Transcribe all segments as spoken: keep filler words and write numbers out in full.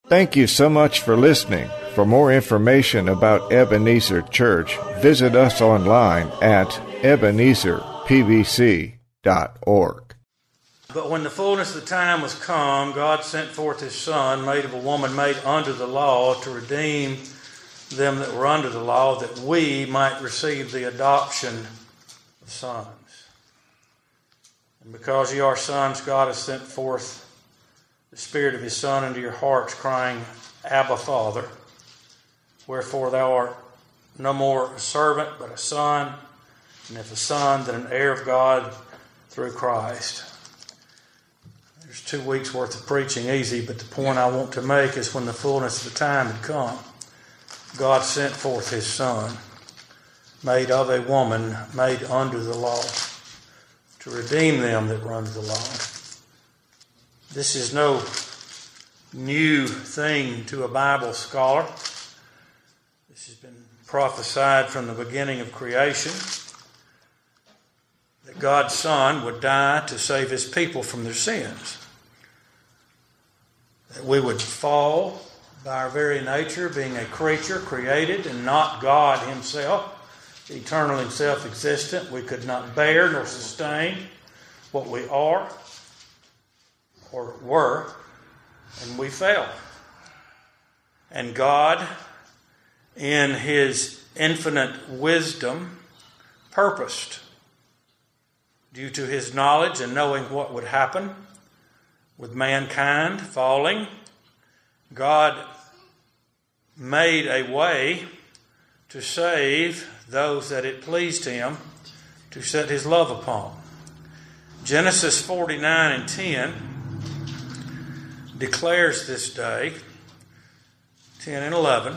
Thank you so much for listening. For more information about Ebenezer Church, visit us online at ebenezer p b c dot org. But when the fullness of the time was come, God sent forth his Son, made of a woman made under the law, to redeem them that were under the law, that we might receive the adoption of sons. And because ye are sons, God has sent forth the Spirit of his Son into your hearts, crying, Abba, Father. Wherefore thou art no more a servant, but a son, and if a son, then an heir of God through Christ. There's two weeks' worth of preaching, easy, but the point I want to make is when the fullness of the time had come, God sent forth his Son, made of a woman, made under the law, to redeem them that were under the law. This is no new thing to a Bible scholar. This has been prophesied from the beginning of creation, that God's Son would die to save his people from their sins. That we would fall by our very nature, being a creature created and not God himself, eternal and self-existent. We could not bear nor sustain what we are or were, and we fell. And God, in his infinite wisdom, purposed, due to his knowledge and knowing what would happen with mankind falling, God made a way to save those that it pleased him to set his love upon. Genesis forty-nine and ten declares this day, ten and eleven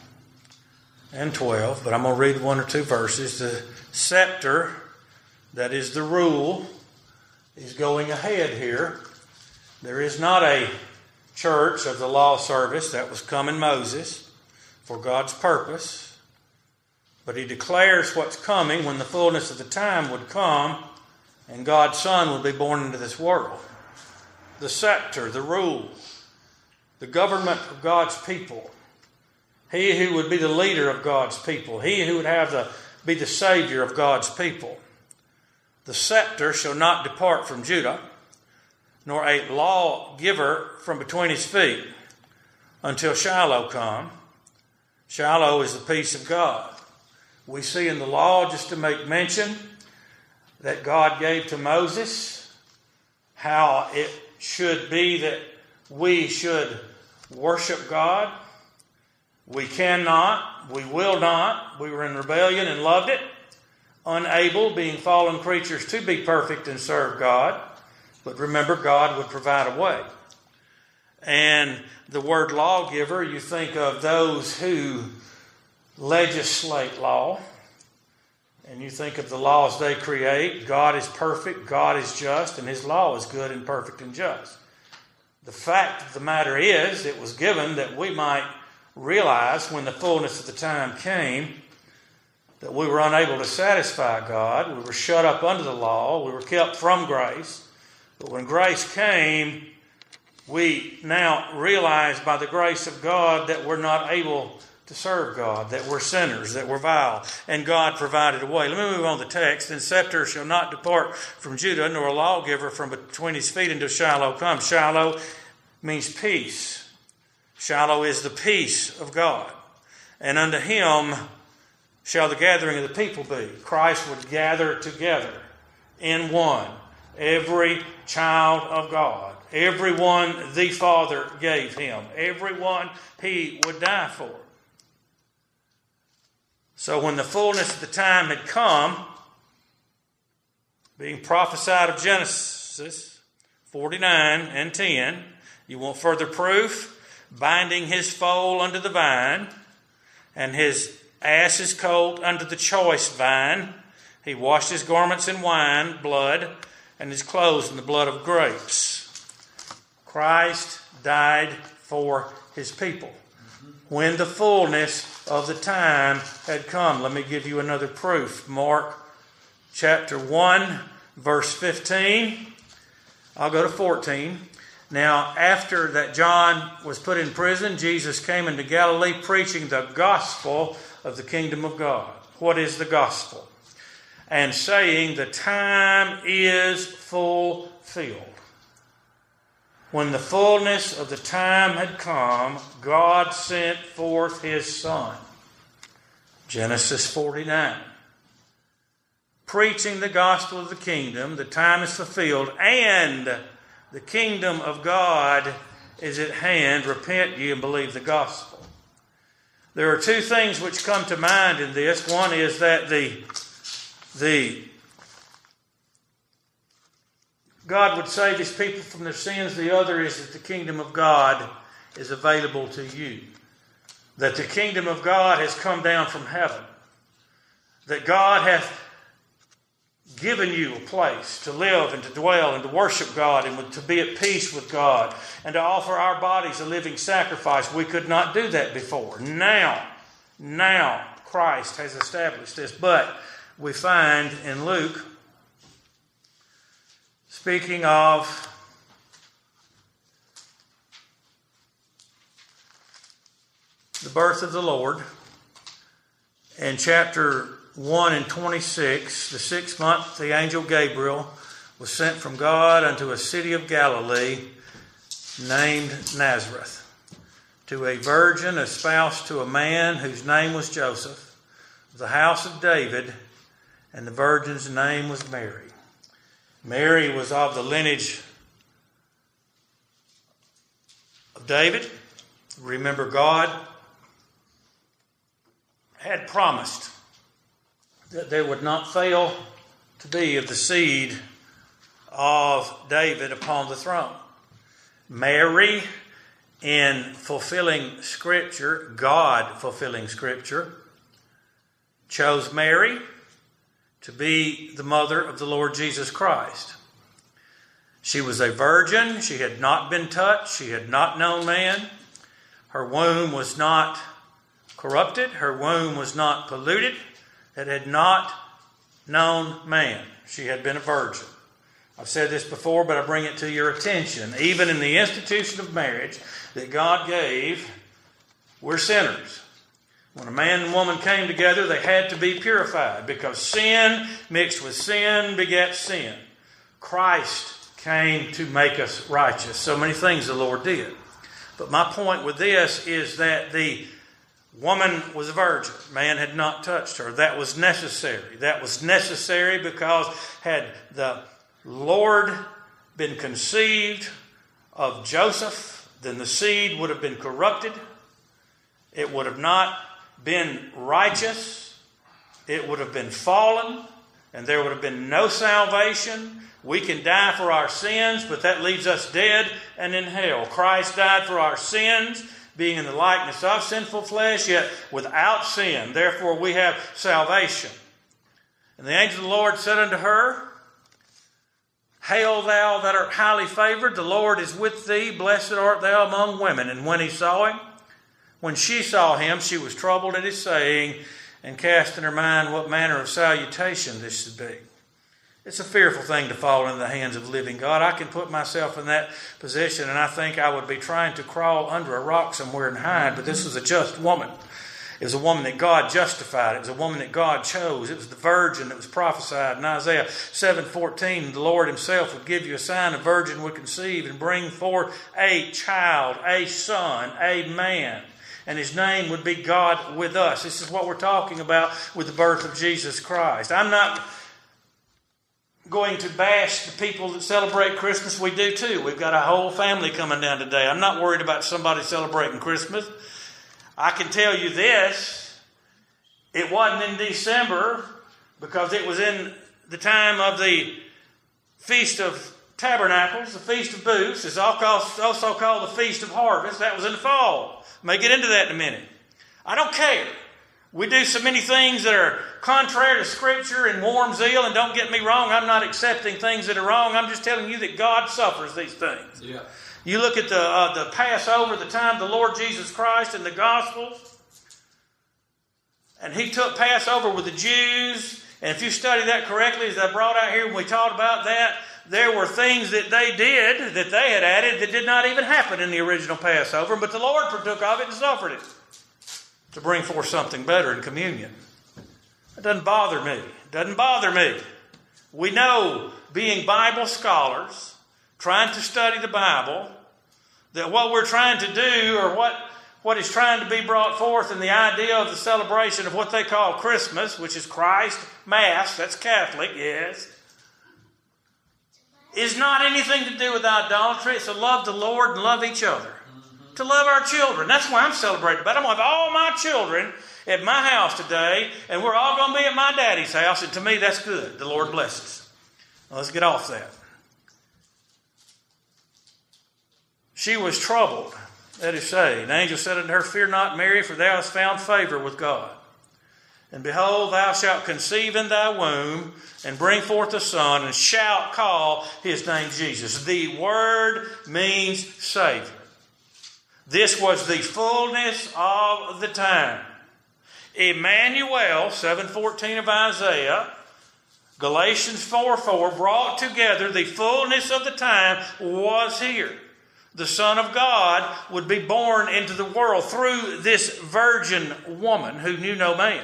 and twelve, but I'm going to read one or two verses. The scepter, that is the rule, is going ahead here. There is not a church of the law service that was come in Moses for God's purpose, but he declares what's coming when the fullness of the time would come and God's Son would be born into this world. The scepter, the rule, the government of God's people, he who would be the leader of God's people, he who would have the be the Savior of God's people. The scepter shall not depart from Judah, nor a lawgiver from between his feet, until Shiloh come. Shiloh is the peace of God. We see in the law, just to make mention, that God gave to Moses how it should be that we should worship God. We cannot, we will not. We were in rebellion and loved it, unable, being fallen creatures, to be perfect and serve God. But remember, God would provide a way. And the word lawgiver, you think of those who legislate law, and you think of the laws they create. God is perfect, God is just, and his law is good and perfect and just. The fact of the matter is, it was given that we might realize when the fullness of the time came that we were unable to satisfy God. We were shut up under the law. We were kept from grace. But when grace came, we now realize by the grace of God that we're not able to serve God, that we're sinners, that we're vile, and God provided a way. Let me move on to the text. And scepter shall not depart from Judah, nor a lawgiver from between his feet until Shiloh come. Shiloh means peace. Shiloh is the peace of God. And unto him shall the gathering of the people be. Christ would gather together in one every child of God, everyone the Father gave him, everyone he would die for. So when the fullness of the time had come, being prophesied of Genesis forty-nine and ten, you want further proof? Binding his foal unto the vine, and his ass's colt unto the choice vine. He washed his garments in wine, blood, and his clothes in the blood of grapes. Christ died for his people. When the fullness of the time had come. Let me give you another proof. Mark chapter one, verse fifteen. I'll go to fourteen. Now, after that John was put in prison, Jesus came into Galilee preaching the gospel of the kingdom of God. What is the gospel? And saying, the time is fulfilled. When the fullness of the time had come, God sent forth His Son. Genesis forty-nine. Preaching the gospel of the kingdom, the time is fulfilled, and the kingdom of God is at hand. Repent ye and believe the gospel. There are two things which come to mind in this. One is that the, the God would save His people from their sins. The other is that the kingdom of God is available to you. That the kingdom of God has come down from heaven. That God hath given you a place to live and to dwell and to worship God and to be at peace with God and to offer our bodies a living sacrifice. We could not do that before. Now, now Christ has established this. But we find in Luke, speaking of the birth of the Lord, in chapter one and twenty-six, the sixth month, the angel Gabriel was sent from God unto a city of Galilee named Nazareth, to a virgin espoused to a man whose name was Joseph, of the house of David, and the virgin's name was Mary. Mary was of the lineage of David. Remember, God had promised that there would not fail to be of the seed of David upon the throne. Mary, in fulfilling Scripture, God fulfilling Scripture, chose Mary to be the mother of the Lord Jesus Christ. She was a virgin. She had not been touched. She had not known man. Her womb was not corrupted. Her womb was not polluted. It had not known man. She had been a virgin. I've said this before, but I bring it to your attention. Even in the institution of marriage that God gave, we're sinners. When a man and woman came together, they had to be purified because sin mixed with sin begets sin. Christ came to make us righteous. So many things the Lord did. But my point with this is that the woman was a virgin. Man had not touched her. That was necessary. That was necessary because had the Lord been conceived of Joseph, then the seed would have been corrupted. It would have not been righteous. It would have been fallen, and there would have been no salvation. We can die for our sins, but that leaves us dead and in hell. Christ died for our sins, being in the likeness of sinful flesh, yet without sin. Therefore we have salvation. And the angel of the Lord said unto her, Hail thou that art highly favored, the Lord is with thee, blessed art thou among women. And when he saw him, when she saw him, she was troubled at his saying, and cast in her mind what manner of salutation this should be. It's a fearful thing to fall into the hands of the living God. I can put myself in that position, and I think I would be trying to crawl under a rock somewhere and hide, but this was a just woman. It was a woman that God justified. It was a woman that God chose. It was the virgin that was prophesied in Isaiah seven fourteen. The Lord himself would give you a sign. A virgin would conceive and bring forth a child, a son, a man. And his name would be God with us. This is what we're talking about with the birth of Jesus Christ. I'm not going to bash the people that celebrate Christmas. We do too. We've got a whole family coming down today. I'm not worried about somebody celebrating Christmas. I can tell you this, it wasn't in December because it was in the time of the Feast of Tabernacles, the Feast of Booths. It's also called the Feast of Harvest. That was in the fall. I may get into that in a minute. I don't care. We do so many things that are contrary to Scripture and warm zeal, and don't get me wrong, I'm not accepting things that are wrong. I'm just telling you that God suffers these things. Yeah. You look at the uh, the Passover, the time of the Lord Jesus Christ in the Gospels, and he took Passover with the Jews. And if you study that correctly, as I brought out here when we talked about that, there were things that they did that they had added that did not even happen in the original Passover, but the Lord partook of it and suffered it to bring forth something better in communion. It doesn't bother me. It doesn't bother me. We know, being Bible scholars, trying to study the Bible, that what we're trying to do, or what, what is trying to be brought forth in the idea of the celebration of what they call Christmas, which is Christ, Mass, that's Catholic, yes, is not anything to do with idolatry. It's to love the Lord and love each other. Mm-hmm. To love our children. That's why I'm celebrating. But I'm going to have all my children at my house today, and we're all going to be at my daddy's house, and to me that's good. The Lord blesses. Well, let's get off that. She was troubled, that is say. The angel said unto her, Fear not, Mary, for thou hast found favor with God. And behold, thou shalt conceive in thy womb, and bring forth a son, and shalt call his name Jesus. The word means Savior. This was the fullness of the time. Emmanuel, seven fourteen of Isaiah, Galatians four four, brought together the fullness of the time was here. The Son of God would be born into the world through this virgin woman who knew no man.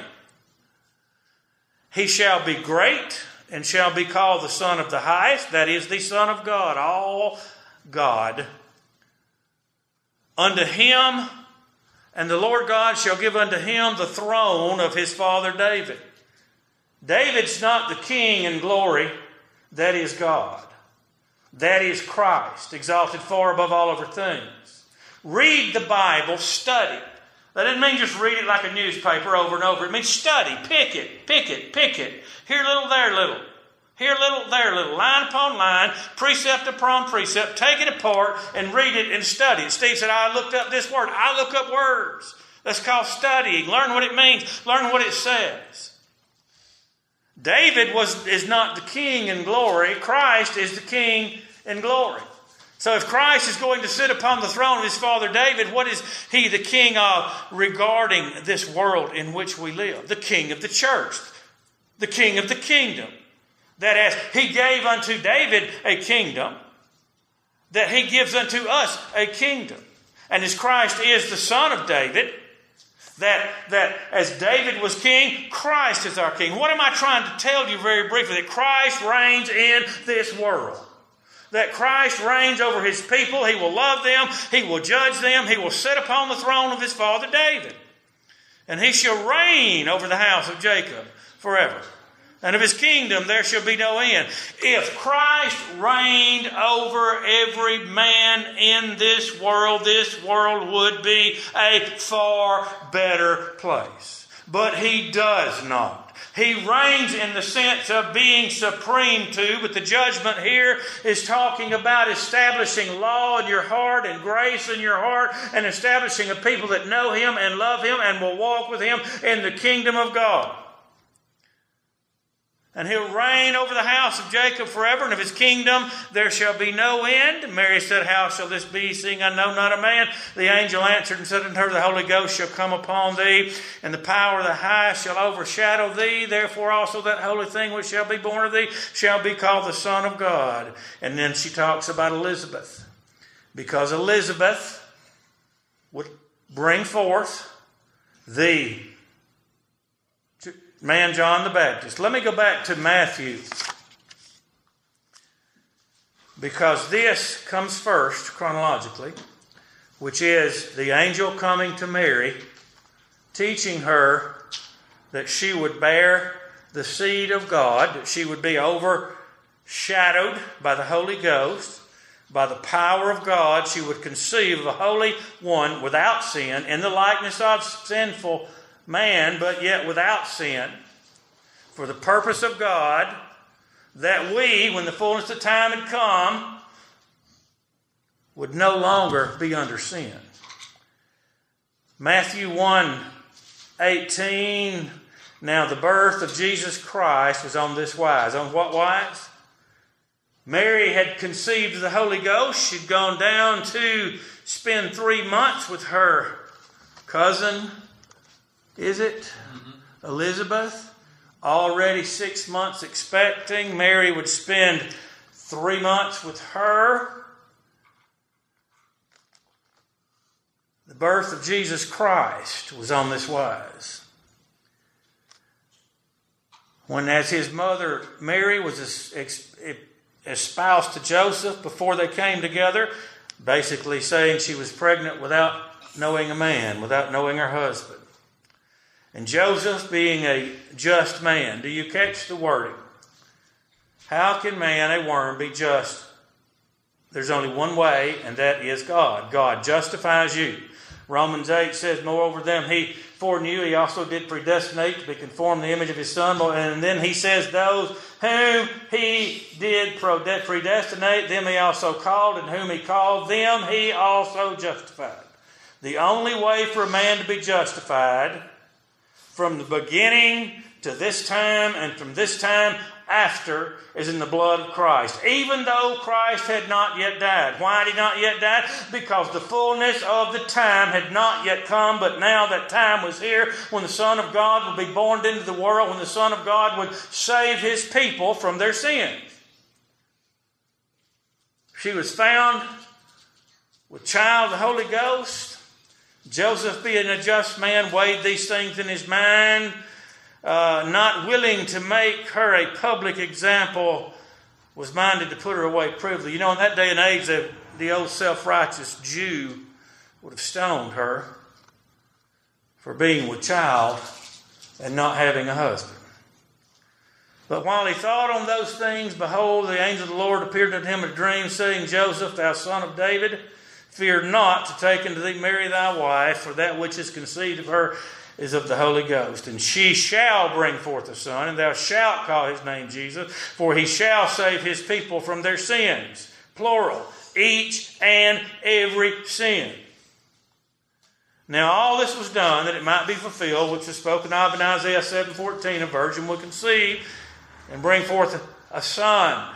He shall be great and shall be called the Son of the Highest, that is, the Son of God, all God. Unto him, and the Lord God shall give unto him the throne of his father David. David's not the king in glory, that is God. That is Christ, exalted far above all other things. Read the Bible, study. That doesn't mean just read it like a newspaper over and over. It means study, pick it, pick it, pick it. Here little, there little. Here little, there little. Line upon line, precept upon precept. Take it apart and read it and study it. Steve said, I looked up this word. I look up words. That's called studying. Learn what it means. Learn what it says. David was is not the king in glory. Christ is the king in glory. So if Christ is going to sit upon the throne of his father David, what is he the king of regarding this world in which we live? The king of the church. The king of the kingdom. That as he gave unto David a kingdom, that he gives unto us a kingdom. And as Christ is the son of David, That, that as David was king, Christ is our king. What am I trying to tell you very briefly? That Christ reigns in this world. That Christ reigns over his people. He will love them. He will judge them. He will sit upon the throne of his father David. And he shall reign over the house of Jacob forever. And of his kingdom there shall be no end. If Christ reigned over every man in this world, this world would be a far better place. But he does not. He reigns in the sense of being supreme too, but the judgment here is talking about establishing law in your heart and grace in your heart and establishing a people that know him and love him and will walk with him in the kingdom of God. And he'll reign over the house of Jacob forever, and of his kingdom there shall be no end. Mary said, How shall this be, seeing I know not a man? The angel answered and said unto her, The Holy Ghost shall come upon thee, and the power of the highest shall overshadow thee. Therefore also that holy thing which shall be born of thee shall be called the Son of God. And then she talks about Elizabeth. Because Elizabeth would bring forth the man John the Baptist. Let me go back to Matthew, because this comes first chronologically, which is the angel coming to Mary, teaching her that she would bear the seed of God, that she would be overshadowed by the Holy Ghost, by the power of God. She would conceive of a holy one without sin, in the likeness of sinful man, but yet without sin, for the purpose of God, that we, when the fullness of time had come, would no longer be under sin. Matthew one eighteen, now the birth of Jesus Christ was on this wise. On what wise? Mary had conceived of the Holy Ghost. She'd gone down to spend three months with her cousin, is it? Mm-hmm. Elizabeth, already six months expecting. Mary would spend three months with her. The birth of Jesus Christ was on this wise. When as his mother Mary was espoused to Joseph before they came together, basically saying she was pregnant without knowing a man, without knowing her husband. And Joseph being a just man, do you catch the wording? How can man, a worm, be just? There's only one way, and that is God. God justifies you. Romans eight says, moreover them he foreknew, he also did predestinate to be conformed to the image of his Son. And then he says, those whom he did predestinate, them he also called, and whom he called, them he also justified. The only way for a man to be justified from the beginning to this time and from this time after is in the blood of Christ. Even though Christ had not yet died. Why had he not yet died? Because the fullness of the time had not yet come, but now that time was here when the Son of God would be born into the world, when the Son of God would save his people from their sins. She was found with child of the Holy Ghost. Joseph, being a just man, weighed these things in his mind, uh, not willing to make her a public example, was minded to put her away privily. You know, in that day and age, the, the old self-righteous Jew would have stoned her for being with child and not having a husband. But while he thought on those things, behold, the angel of the Lord appeared unto him in a dream, saying, Joseph, thou son of David, fear not to take unto thee Mary thy wife, for that which is conceived of her is of the Holy Ghost. And she shall bring forth a son, and thou shalt call his name Jesus, for he shall save his people from their sins. Plural. Each and every sin. Now all this was done that it might be fulfilled, which is spoken of in Isaiah seven fourteen, a virgin will conceive and bring forth a son,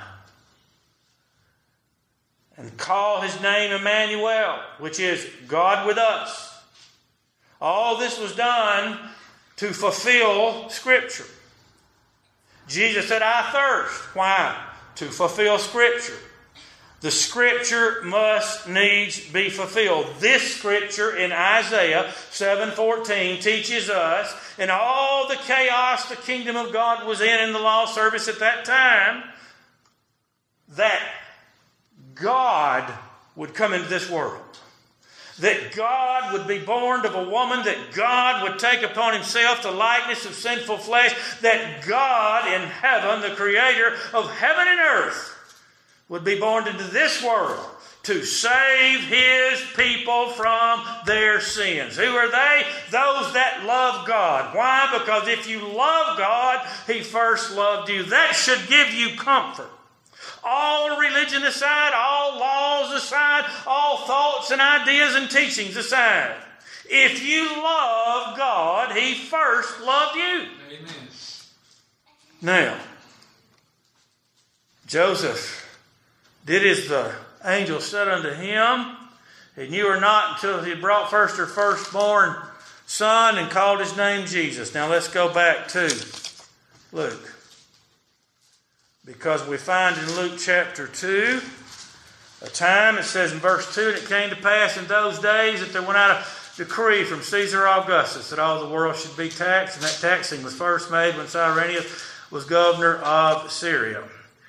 and call his name Emmanuel, which is God with us. All this was done to fulfill Scripture. Jesus said, I thirst. Why? To fulfill Scripture. The Scripture must needs be fulfilled. This Scripture in Isaiah seven fourteen teaches us, in all the chaos the kingdom of God was in in the law service at that time, that God would come into this world. That God would be born of a woman. That God would take upon himself the likeness of sinful flesh. That God in heaven, the creator of heaven and earth, would be born into this world to save his people from their sins. Who are they? Those that love God. Why? Because if you love God, he first loved you. That should give you comfort. All religion aside, all laws aside, all thoughts and ideas and teachings aside. If you love God, he first loved you. Amen. Now, Joseph did as the angel said unto him. He knew her not until he brought first her firstborn son and called his name Jesus. Now let's go back to Luke. Because we find in Luke chapter two, a time, it says in verse two, and it came to pass in those days that there went out a decree from Caesar Augustus that all the world should be taxed, and that taxing was first made when Cyrenius was governor of Syria.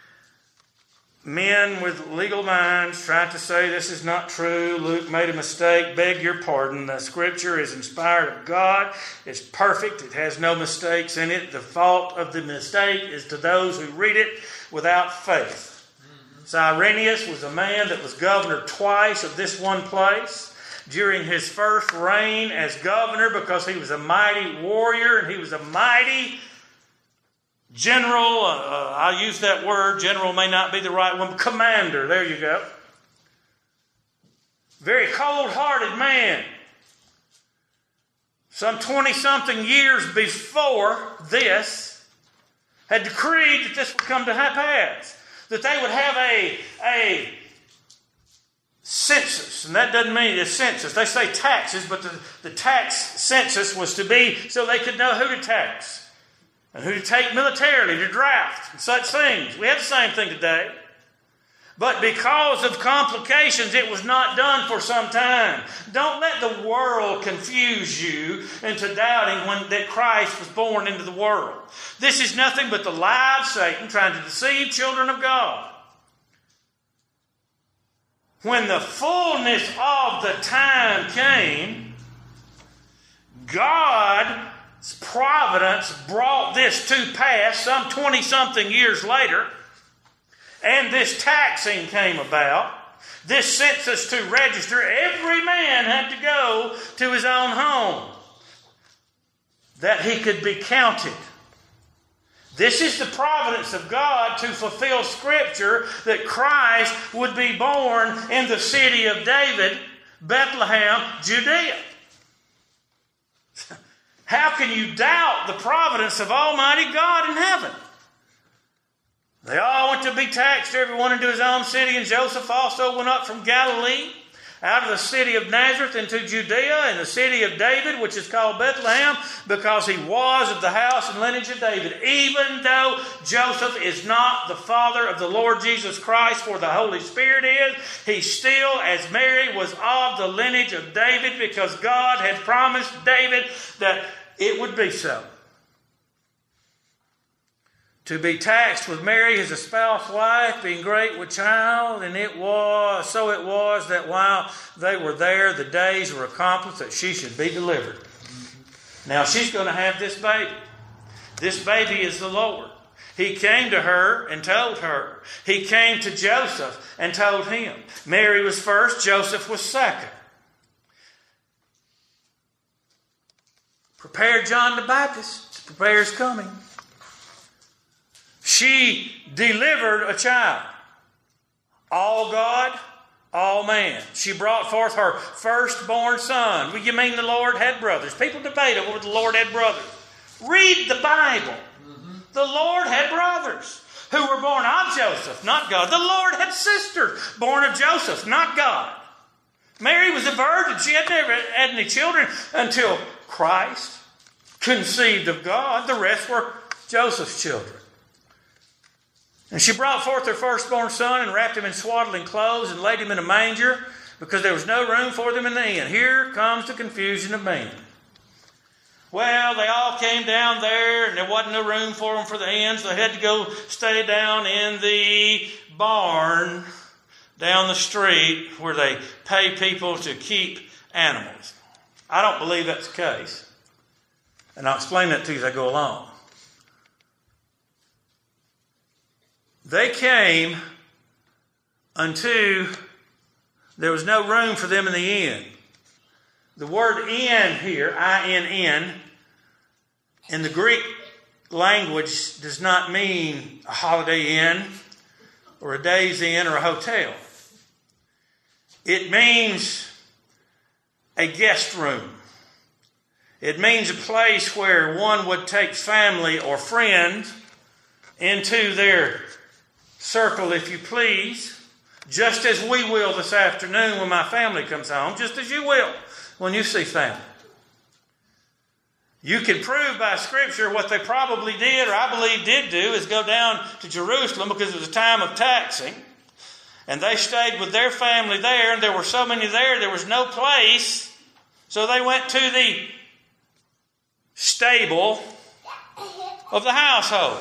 Men with legal minds tried to say this is not true. Luke made a mistake. Beg your pardon. The Scripture is inspired of God. It's perfect. It has no mistakes in it. The fault of the mistake is to those who read it without faith. Mm-hmm. Cyrenius was a man that was governor twice of this one place. During his first reign as governor, because he was a mighty warrior and he was a mighty general, uh, I'll use that word, general may not be the right one, commander, there you go. Very cold-hearted man. Some twenty-something years before this, had decreed that this would come to pass. That they would have a, a census. And that doesn't mean a census. They say taxes, but the, the tax census was to be so they could know who to tax. And who to take militarily, to draft, and such things. We have the same thing today. But because of complications, it was not done for some time. Don't let the world confuse you into doubting when, that Christ was born into the world. This is nothing but the lie of Satan trying to deceive children of God. When the fullness of the time came, God's providence brought this to pass some twenty-something years later. And this taxing came about. This census to register. Every man had to go to his own home that he could be counted. This is the providence of God to fulfill Scripture that Christ would be born in the city of David, Bethlehem, Judea. How can you doubt the providence of Almighty God in heaven? They all went to be taxed, everyone into his own city, and Joseph also went up from Galilee, out of the city of Nazareth into Judea, in the city of David, which is called Bethlehem, because he was of the house and lineage of David. Even though Joseph is not the father of the Lord Jesus Christ, for the Holy Spirit is, he still, as Mary, was of the lineage of David, because God had promised David that it would be so. To be taxed with Mary, his espoused wife, being great with child, and it was, so it was that while they were there, the days were accomplished that she should be delivered. Now she's going to have this baby. This baby is the Lord. He came to her and told her. He came to Joseph and told him. Mary was first, Joseph was second. Prepare John the Baptist. Prepare his coming. She delivered a child. All God, all man. She brought forth her firstborn son. Well, you mean the Lord had brothers? People debate over the Lord had brothers. Read the Bible. Mm-hmm. The Lord had brothers who were born of Joseph, not God. The Lord had sisters born of Joseph, not God. Mary was a virgin. She had never had any children until Christ conceived of God. The rest were Joseph's children. And she brought forth her firstborn son and wrapped him in swaddling clothes and laid him in a manger because there was no room for them in the inn. Here comes the confusion of men. Well, they all came down there and there wasn't no room for them for the inns. They had to go stay down in the barn down the street where they pay people to keep animals. I don't believe that's the case. And I'll explain that to you as I go along. They came unto there was no room for them in the inn. The word inn here, I N N, in the Greek language does not mean a holiday inn or a day's inn or a hotel. It means a guest room. It means a place where one would take family or friends into their circle, if you please, just as we will this afternoon when my family comes home, just as you will when you see family. You can prove by Scripture what they probably did, or I believe did do, is go down to Jerusalem because it was a time of taxing. And they stayed with their family there, and there were so many there, there was no place. So they went to the stable of the household.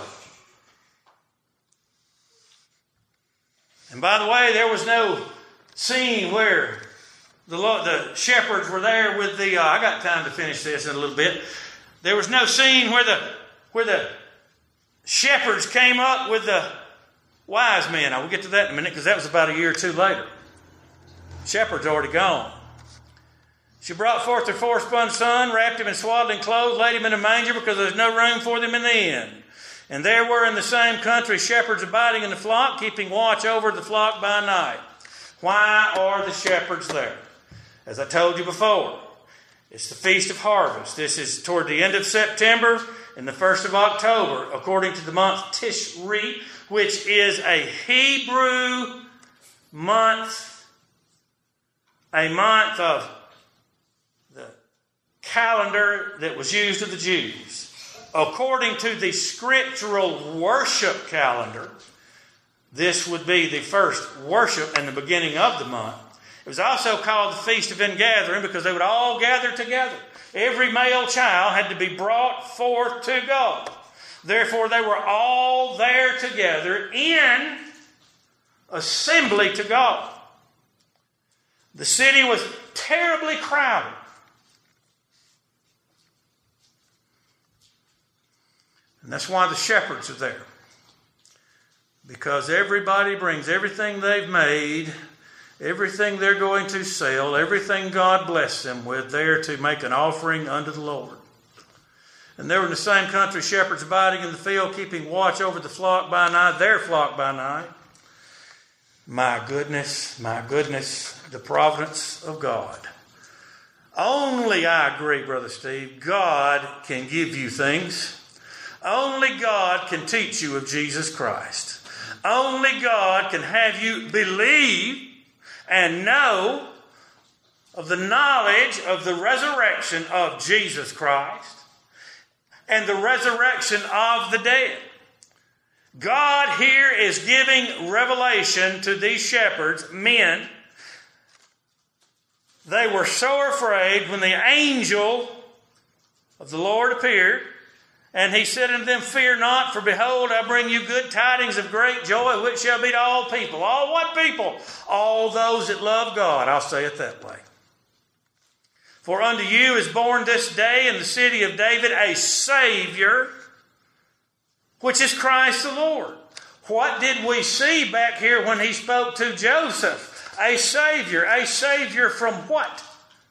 And by the way, there was no scene where the the shepherds were there with the. Uh, I got time to finish this in a little bit. There was no scene where the where the shepherds came up with the wise men. I will get to that in a minute because that was about a year or two later. Shepherds already gone. She brought forth her firstborn son, wrapped him in swaddling clothes, laid him in a manger because there was no room for them in the inn. And there were in the same country shepherds abiding in the flock, keeping watch over the flock by night. Why are the shepherds there? As I told you before, it's the Feast of Harvest. This is toward the end of September and the first of October, according to the month Tishri, which is a Hebrew month, a month of the calendar that was used of the Jews. According to the scriptural worship calendar, This would be the first worship and the beginning of the month. It was also called the Feast of Ingathering because they would all gather together. Every male child had to be brought forth to God. Therefore, they were all there together in assembly to God. The city was terribly crowded. And that's why the shepherds are there. Because everybody brings everything they've made, everything they're going to sell, everything God blessed them with, there to make an offering unto the Lord. And there were in the same country shepherds abiding in the field, keeping watch over the flock by night, their flock by night. My goodness, my goodness, the providence of God. Only, I agree, Brother Steve, God can give you things. Only God can teach you of Jesus Christ. Only God can have you believe and know of the knowledge of the resurrection of Jesus Christ and the resurrection of the dead. God here is giving revelation to these shepherds, men. They were so afraid when the angel of the Lord appeared, and he said unto them, Fear not, for behold, I bring you good tidings of great joy, which shall be to all people. All what people? All those that love God. I'll say it that way. For unto you is born this day in the city of David a Savior, which is Christ the Lord. What did we see back here when he spoke to Joseph? A Savior. A Savior from what?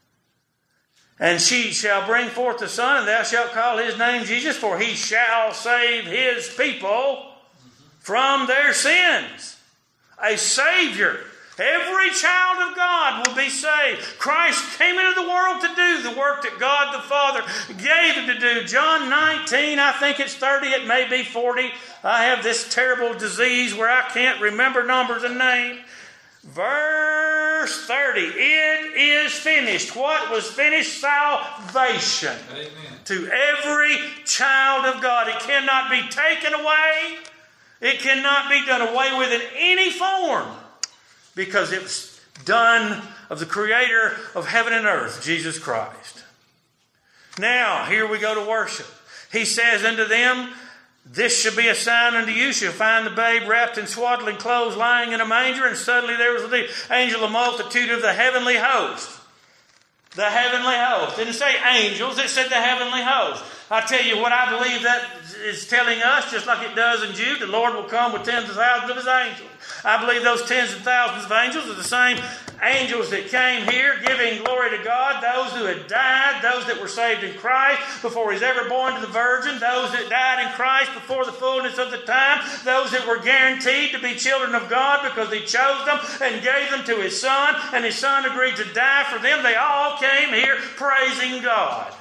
And she shall bring forth a son, and thou shalt call his name Jesus, for he shall save his people from their sins. A Savior. Every child of God will be saved. Christ came into the world to do the work that God the Father gave him to do. John nineteen, I think it's thirty, it may be forty. I have this terrible disease where I can't remember numbers and names. Verse thirty, it is finished. What was finished? Salvation. Amen. To every child of God. It cannot be taken away. It cannot be done away with in any form, because it was done of the Creator of heaven and earth, Jesus Christ. Now, here we go to worship. He says unto them, This shall be a sign unto you. You shall find the babe wrapped in swaddling clothes, lying in a manger. And suddenly there was with the angel a multitude of the heavenly host. The heavenly host. It didn't say angels, it said the heavenly host. I tell you what I believe that is telling us, just like it does in Jude, the Lord will come with tens of thousands of his angels. I believe those tens of thousands of angels are the same angels that came here giving glory to God, those who had died, those that were saved in Christ before he's ever born to the virgin, those that died in Christ before the fullness of the time, those that were guaranteed to be children of God because he chose them and gave them to his Son, and his Son agreed to die for them. They all came here praising God.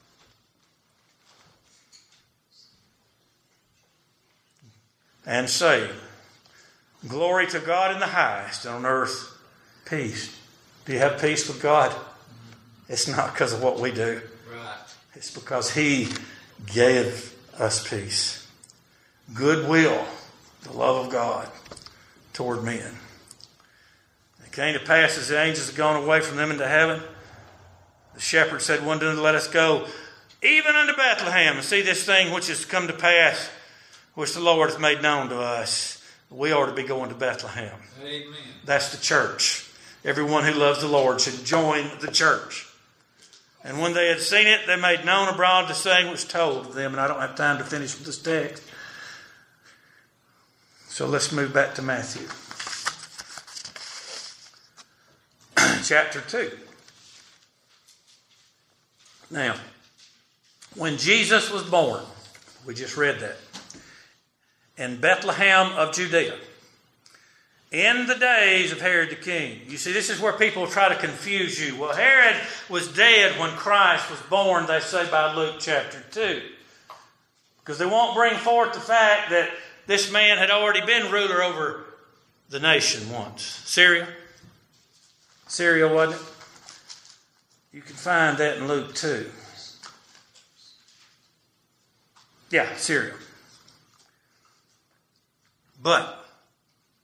And saying, Glory to God in the highest, and on earth peace. Do you have peace with God? It's not because of what we do. Right. It's because he gave us peace. Goodwill, the love of God toward men. It came to pass as the angels had gone away from them into heaven, the shepherd said one to them, Let us go even unto Bethlehem and see this thing which is come to pass, which the Lord hath made known to us. We ought to be going to Bethlehem. Amen. That's the church. Everyone who loves the Lord should join the church. And when they had seen it, they made known abroad the saying which told to them. And I don't have time to finish with this text. So let's move back to Matthew. Chapter two. Now, when Jesus was born, we just read that, in Bethlehem of Judea, in the days of Herod the king. You see, this is where people try to confuse you. Well, Herod was dead when Christ was born, they say by Luke chapter two. Because they won't bring forth the fact that this man had already been ruler over the nation once. Syria. Syria, wasn't it? You can find that in Luke two. Yeah, Syria. But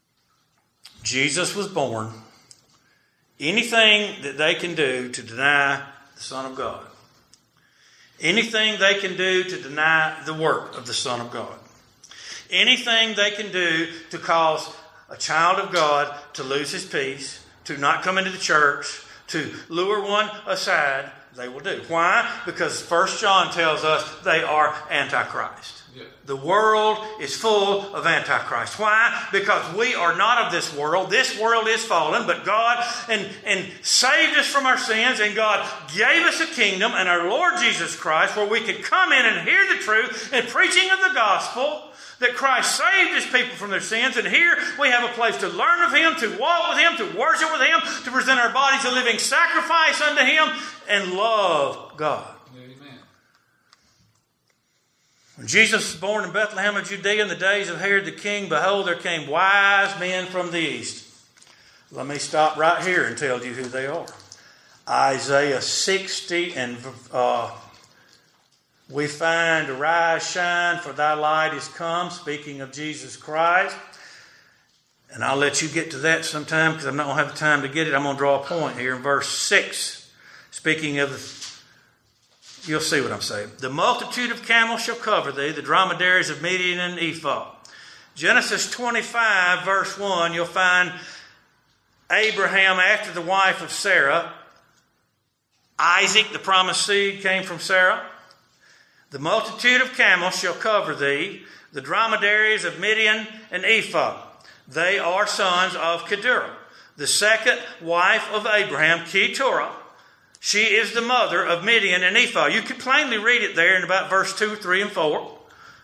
Jesus was born, anything that they can do to deny the Son of God, anything they can do to deny the work of the Son of God, anything they can do to cause a child of God to lose his peace, to not come into the church, to lure one aside, they will do. Why? Because First John tells us they are Antichrist. Yeah. The world is full of Antichrist. Why? Because we are not of this world. This world is fallen, but God and, and saved us from our sins, and God gave us a kingdom and our Lord Jesus Christ where we could come in and hear the truth and preaching of the gospel, that Christ saved his people from their sins, and here we have a place to learn of him, to walk with him, to worship with him, to present our bodies a living sacrifice unto him, and love God. Amen. When Jesus was born in Bethlehem of Judea in the days of Herod the king, behold, there came wise men from the east. Let me stop right here and tell you who they are. Isaiah sixty and uh, we find, arise, shine, for thy light is come, speaking of Jesus Christ. And I'll let you get to that sometime because I'm not going to have the time to get it. I'm going to draw a point here in verse six. Speaking of, the, you'll see what I'm saying. The multitude of camels shall cover thee, the dromedaries of Midian and Ephah. Genesis twenty-five, verse one, you'll find Abraham after the wife of Sarah. Isaac, the promised seed, came from Sarah. The multitude of camels shall cover thee, the dromedaries of Midian and Ephah. They are sons of Keturah, the second wife of Abraham, Keturah. She is the mother of Midian and Ephah. You can plainly read it there in about verse two, three, and four.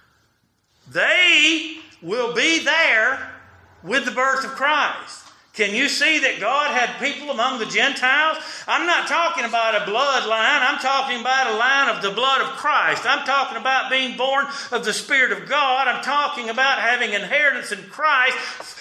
They will be there with the birth of Christ. Can you see that God had people among the Gentiles? I'm not talking about a bloodline. I'm talking about a line of the blood of Christ. I'm talking about being born of the Spirit of God. I'm talking about having inheritance in Christ.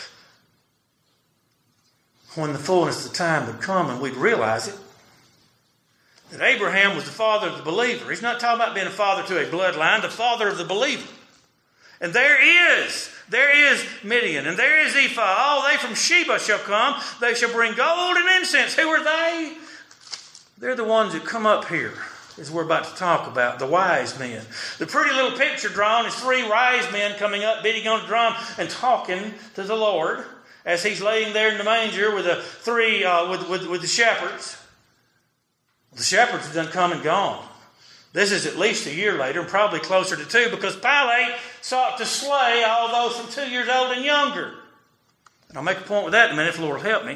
When the fullness of the time would come and we'd realize it, that Abraham was the father of the believer. He's not talking about being a father to a bloodline, the father of the believer. And there is There is Midian, and there is Ephah. All they from Sheba shall come. They shall bring gold and incense. Who are they? They're the ones that come up here, as we're about to talk about, the wise men. The pretty little picture drawn is three wise men coming up, beating on a drum and talking to the Lord as he's laying there in the manger with the three, uh, with, with, with the shepherds. The shepherds have done come and gone. This is at least a year later, and probably closer to two, because Pilate sought to slay all those from two years old and younger. And I'll make a point with that in a minute if the Lord will help me.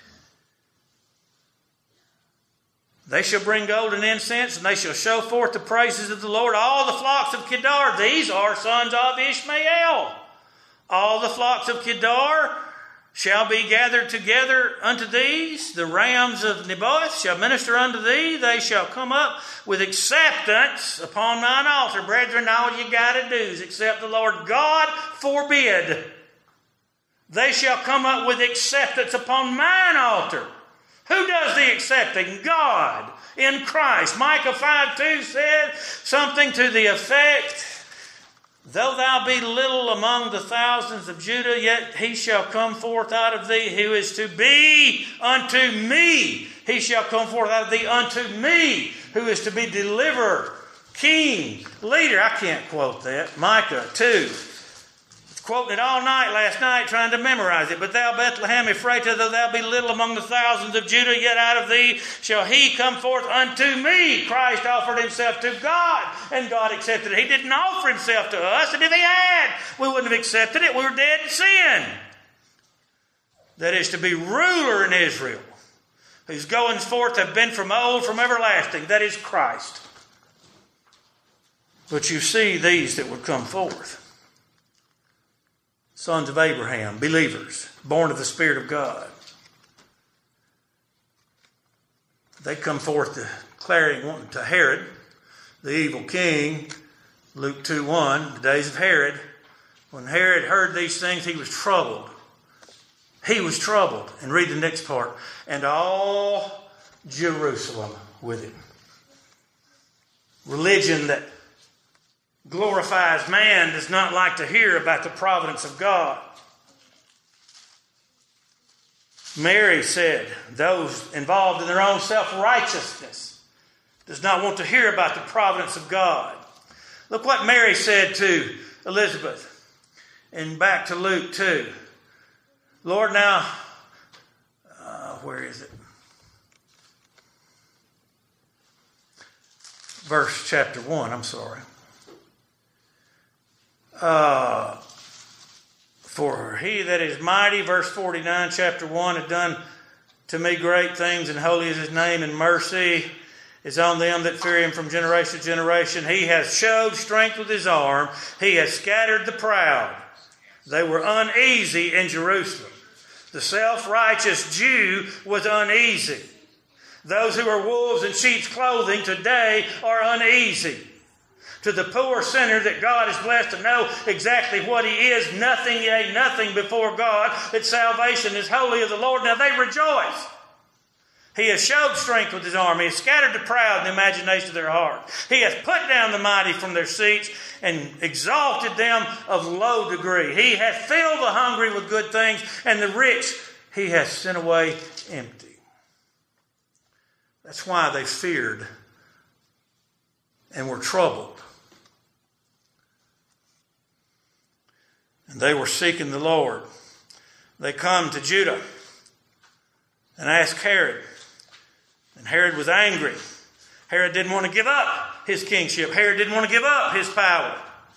They shall bring gold and incense, and they shall show forth the praises of the Lord. All the flocks of Kedar, these are sons of Ishmael. All the flocks of Kedar shall be gathered together unto these. The rams of Nebaioth shall minister unto thee. They shall come up with acceptance upon mine altar. Brethren, all you got to do is accept the Lord. God forbid. They shall come up with acceptance upon mine altar. Who does the accepting? God in Christ. Micah five two said something to the effect, though thou be little among the thousands of Judah, yet he shall come forth out of thee who is to be unto me. He shall come forth out of thee unto me, who is to be deliverer, king, leader. I can't quote that. Micah two. Quoting it all night last night, trying to memorize it. But thou, Bethlehem Ephratah, though thou be little among the thousands of Judah, yet out of thee shall he come forth unto me. Christ offered himself to God, and God accepted it. He didn't offer himself to us, and if he had, we wouldn't have accepted it. We were dead in sin. That is to be ruler in Israel, whose goings forth have been from old, from everlasting. That is Christ. But you see these that would come forth. Sons of Abraham, believers, born of the Spirit of God. They come forth declaring to Herod, the evil king, Luke two one, the days of Herod. When Herod heard these things, he was troubled. He was troubled. And read the next part. And all Jerusalem with him. Religion that glorifies man does not like to hear about the providence of God. Mary said, those involved in their own self-righteousness does not want to hear about the providence of God. Look what Mary said to Elizabeth. And back to Luke two. Lord, now, uh, where is it? Verse chapter one, I'm sorry. Uh, for he that is mighty, verse forty-nine, chapter one, hath done to me great things, and holy is his name, and mercy is on them that fear him from generation to generation. He has showed strength with his arm. He has scattered the proud. They were uneasy in Jerusalem. The self-righteous Jew was uneasy. Those who are wolves in sheep's clothing today are uneasy. To the poor sinner that God is blessed to know exactly what he is, nothing, yea, nothing before God, that salvation is holy of the Lord. Now they rejoice. He has showed strength with his arm. He has scattered the proud in the imagination of their heart. He has put down the mighty from their seats and exalted them of low degree. He hath filled the hungry with good things, and the rich he hath sent away empty. That's why they feared and were troubled. And they were seeking the Lord. They come to Judah and ask Herod. And Herod was angry. Herod didn't want to give up his kingship. Herod didn't want to give up his power.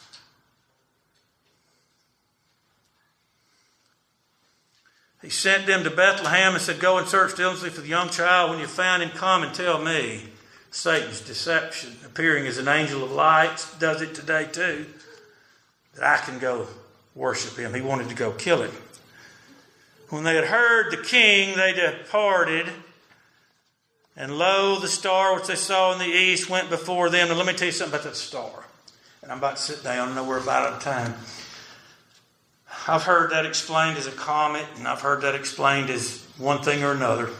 He sent them to Bethlehem and said, go and search diligently for the young child. When you found him, come and tell me. Satan's deception, appearing as an angel of light, does it today too, that I can go worship him. He wanted to go kill him. When they had heard the king, they departed. And lo, the star which they saw in the east went before them. Now let me tell you something about that star. And I'm about to sit down. I know we're about out of time. I've heard that explained as a comet, and I've heard that explained as one thing or another.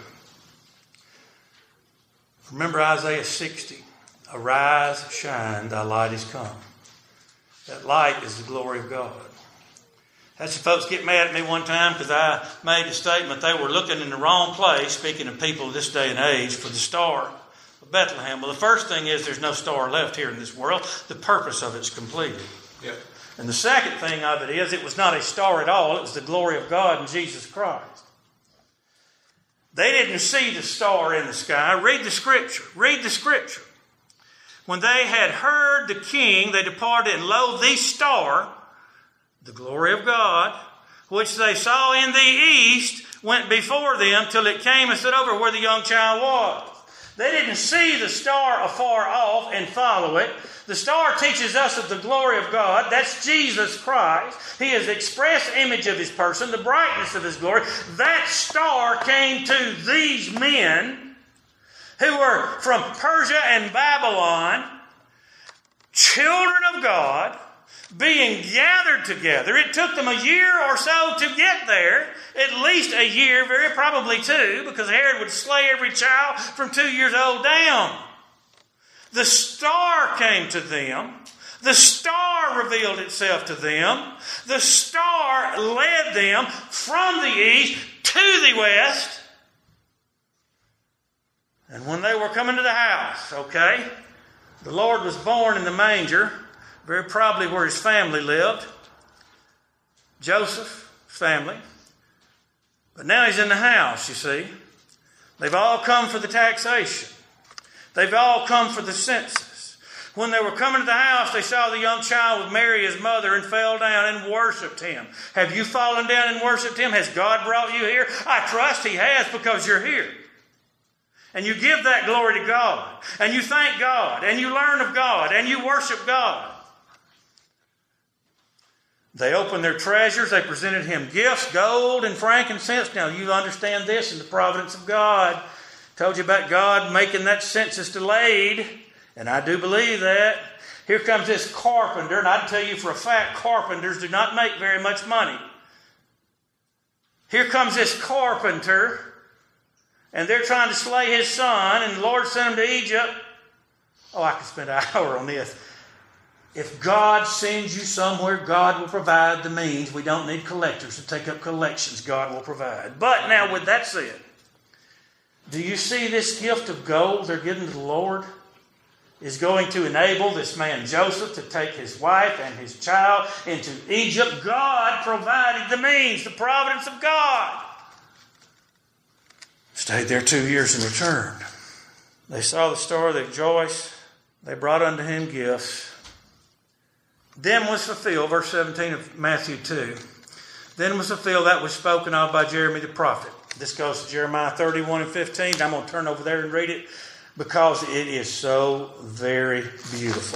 Remember Isaiah sixty. Arise, shine, thy light is come. That light is the glory of God. Had some folks get mad at me one time because I made a statement they were looking in the wrong place, speaking of people of this day and age, for the star of Bethlehem. Well, the first thing is there's no star left here in this world. The purpose of it's completed. Yep. And the second thing of it is it was not a star at all. It was the glory of God in Jesus Christ. They didn't see the star in the sky. Read the scripture. Read the scripture. When they had heard the king, they departed, and lo, the star, the glory of God, which they saw in the east, went before them till it came and stood over where the young child was. They didn't see the star afar off and follow it. The star teaches us of the glory of God. That's Jesus Christ. He is the express image of his person, the brightness of his glory. That star came to these men who were from Persia and Babylon, children of God, being gathered together. It took them a year or so to get there. At least a year, very probably two, because Herod would slay every child from two years old down. The star came to them. The star revealed itself to them. The star led them from the east to the west. And when they were coming to the house, okay, the Lord was born in the manger, very probably where his family lived. Joseph's family. But now he's in the house, you see. They've all come for the taxation. They've all come for the census. When they were coming to the house, they saw the young child with Mary, his mother, and fell down and worshipped him. Have you fallen down and worshipped him? Has God brought you here? I trust he has, because you're here. And you give that glory to God. And you thank God. And you learn of God. And you worship God. They opened their treasures. They presented him gifts, gold and frankincense. Now you understand this in the providence of God. Told you about God making that census delayed. And I do believe that. Here comes this carpenter. And I tell you for a fact, carpenters do not make very much money. Here comes this carpenter. And they're trying to slay his son. And the Lord sent him to Egypt. Oh, I could spend an hour on this. If God sends you somewhere, God will provide the means. We don't need collectors to take up collections. God will provide. But now with that said, do you see this gift of gold they're giving to the Lord is going to enable this man Joseph to take his wife and his child into Egypt? God provided the means, the providence of God. Stayed there two years and returned. They saw the star, they rejoiced. They brought unto him gifts. Then was fulfilled, verse seventeen of Matthew two. Then was fulfilled that was spoken of by Jeremy the prophet. This goes to Jeremiah thirty-one and fifteen. I'm going to turn over there and read it because it is so very beautiful.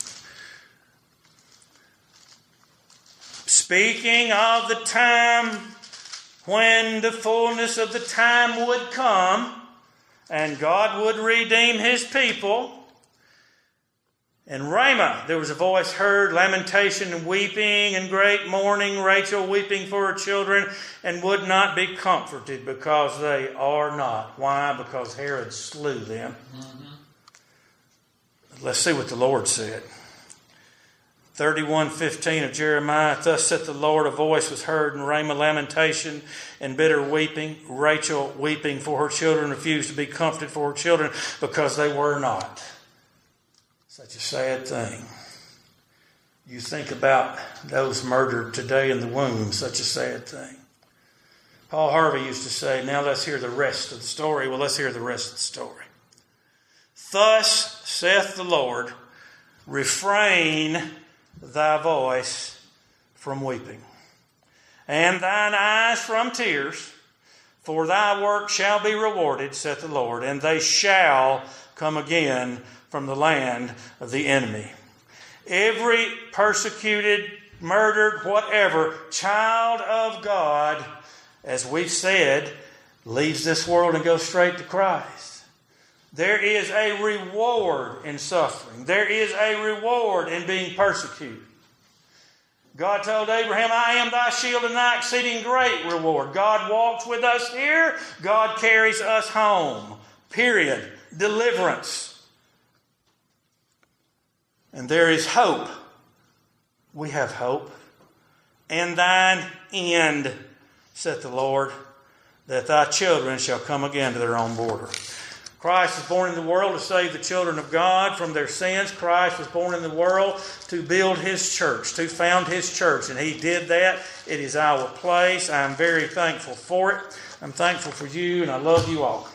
Speaking of the time when the fullness of the time would come and God would redeem his people. In Ramah there was a voice heard, lamentation and weeping and great mourning, Rachel weeping for her children and would not be comforted because they are not. Why? Because Herod slew them. Mm-hmm. Let's see what the Lord said. thirty-one fifteen of Jeremiah. Thus saith the Lord, a voice was heard in Ramah, lamentation and bitter weeping. Rachel weeping for her children, refused to be comforted for her children because they were not. Such a sad thing. You think about those murdered today in the womb, such a sad thing. Paul Harvey used to say, now let's hear the rest of the story. Well, let's hear the rest of the story. Thus saith the Lord, refrain thy voice from weeping, and thine eyes from tears, for thy work shall be rewarded, saith the Lord, and they shall come again from the land of the enemy. Every persecuted, murdered, whatever, child of God, as we've said, leaves this world and goes straight to Christ. There is a reward in suffering. There is a reward in being persecuted. God told Abraham, I am thy shield and thy exceeding great reward. God walks with us here. God carries us home. Period. Deliverance. And there is hope. We have hope. And thine end, saith the Lord, that thy children shall come again to their own border. Christ was born in the world to save the children of God from their sins. Christ was born in the world to build his church, to found his church. And he did that. It is our place. I am very thankful for it. I'm thankful for you, and I love you all.